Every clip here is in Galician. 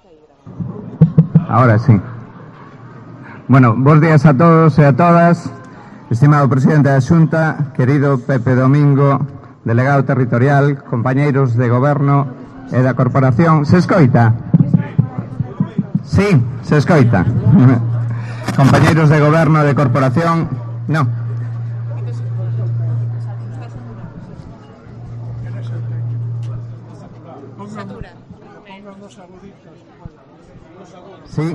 Ahora sí. Bueno, bons días a todos e a todas. Estimado presidente da Xunta, querido Pepe Domingo, delegado territorial, compañeiros de goberno e da corporación. Se escoita? Sí, se escoita. Compañeiros de goberno e de corporación. No. Sí.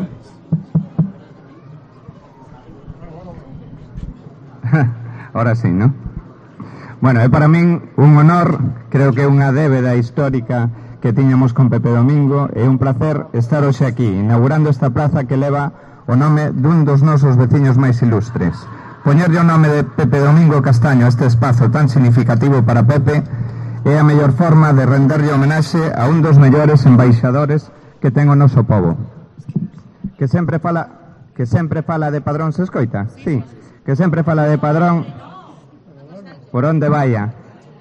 Ahora sí, ¿no? Bueno, é para min un honor, creo que é unha débeda histórica que tiñamos con Pepe Domingo, e un placer estar hoxe aquí, inaugurando esta plaza que leva o nome dun dos nosos veciños máis ilustres. Poñerlle o nome de Pepe Domingo Castaño a este espazo tan significativo para Pepe é a mellor forma de renderlle homenaxe a un dos mellores embaixadores que ten o noso pobo. Que sempre fala de Padrón, se escoita? Sí, que sempre fala de Padrón por onde vaya.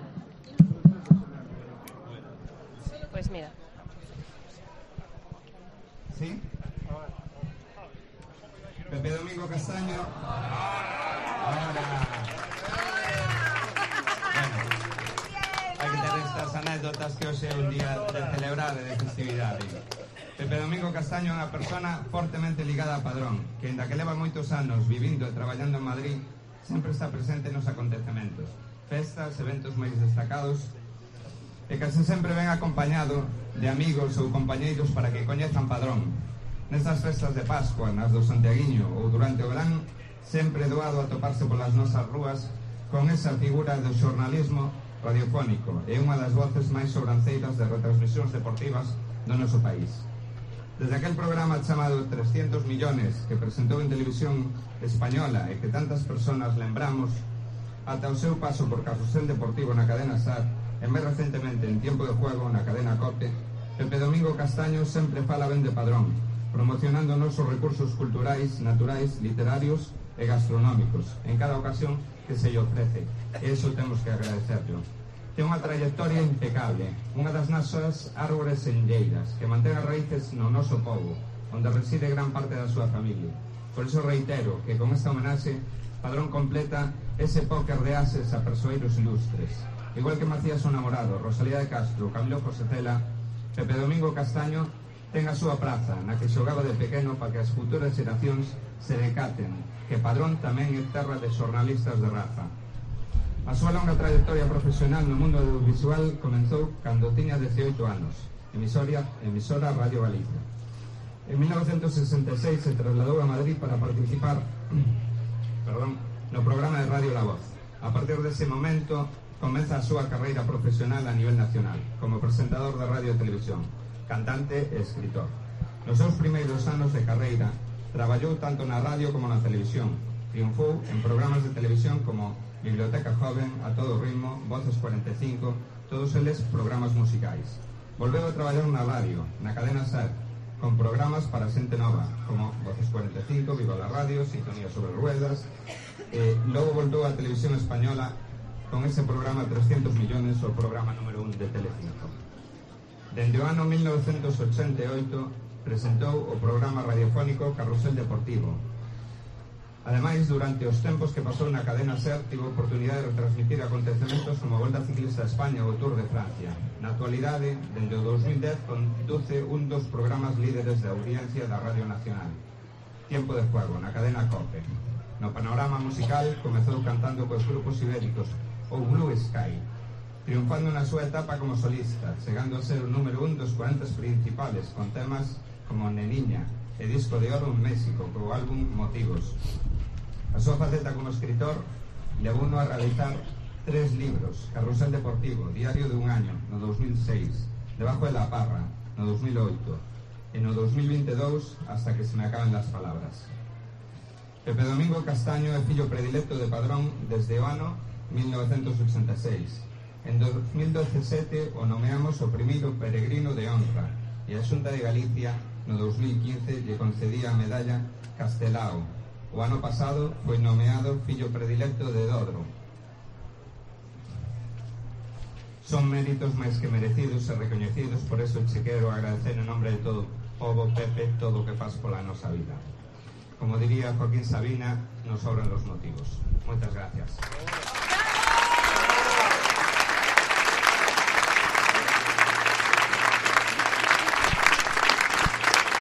Pues mira. Sí. Pepe Domingo Castaño. Ahora. Bueno, hai que ter estas anécdotas que hoxe é un día de celebrar e de festividade. Pepe Domingo Castaño é unha persona fortemente ligada a Padrón, que ainda que leva moitos anos vivindo e traballando en Madrid, sempre está presente nos acontecementos, festas, eventos máis destacados, e case sempre ven acompañado de amigos ou compañeiros para que coñezan Padrón. Nestas festas de Pascua, nas do Santiaguiño ou durante o verán, sempre doado a toparse polas nosas rúas con esa figura do xornalismo radiofónico e unha das voces máis sobranceiras de retransmisións deportivas do noso país. Desde aquel programa chamado 300 millones que presentou en televisión española e que tantas personas lembramos, ata o seu paso por Carrusel Deportivo na cadena SAR e máis recentemente en Tiempo de Juego na cadena COPE, Pepe Domingo Castaño sempre fala ben de Padrón, promocionando nosos recursos culturais, naturais, literarios e gastronómicos en cada ocasión que se lle ofrece, e iso temos que agradecerlo. Ten unha trayectoria impecable, unha das nosas árbores enlleiras, que mantén as raíces no noso pobo, onde reside gran parte da súa familia. Por iso reitero que con esta homenaxe, Padrón completa ese póker de ases a persoeiros ilustres. Igual que Macías o Namorado, Rosalía de Castro, Camilo José Cela, Pepe Domingo Castaño ten a súa praza na que xogaba de pequeno para que as futuras xeracións se decaten que Padrón tamén é terra de xornalistas de raza. A súa longa trayectoria profesional no mundo audiovisual comenzou cando tiña 18 anos, emisora Radio Galicia. En 1966 se trasladou a Madrid para participar no programa de Radio La Voz. A partir dese momento comeza a súa carreira profesional a nivel nacional, como presentador de radio e televisión, cantante e escritor. Nos seus primeiros anos de carreira traballou tanto na radio como na televisión. Triunfou en programas de televisión como Biblioteca Joven, A Todo Ritmo, Voces 45, todos eles programas musicais. Volveu a traballar na radio, na cadena SER, con programas para xente nova, como Voces 45, Viva la Radio, Sintonía sobre Ruedas, e logo voltou á televisión española con ese programa 300 millones, o programa número 1 de Telecinco. Dende o ano 1988 presentou o programa radiofónico Carrusel Deportivo. Ademais, durante os tempos que pasou na cadena SER, tivo oportunidade de retransmitir acontecementos como a Volta Ciclista a España ou o Tour de Francia. Na actualidade, dende o 2010, conduce un dos programas líderes de audiencia da Radio Nacional, Tiempo de Juego, na cadena COPE. No panorama musical, comezou cantando cos grupos ibéricos ou Blue Sky, triunfando na súa etapa como solista, chegando a ser o número 1 dos 40 principales, con temas como Neniña e disco de oro en México, co álbum Motivos. A súa faceta como escritor levouno a realizar 3 libros: Carrusel Deportivo, Diario de un año, no 2006, Debajo de la Parra, no 2008, e no 2022, Hasta que se me acaben las palabras. Pepe Domingo Castaño é fillo predilecto de Padrón desde o ano 1986. En 2017 o nomeamos o primeiro peregrino de honra, e a Xunta de Galicia no 2015 lle concedía a medalla Castelao. O ano pasado foi nomeado fillo predilecto de Dodro. Son méritos máis que merecidos e recoñecidos, por eso che quero agradecer en nombre de todo o Pepe, todo o que faz pola nosa vida. Como diría Joaquín Sabina, nos sobran los motivos. Moitas gracias.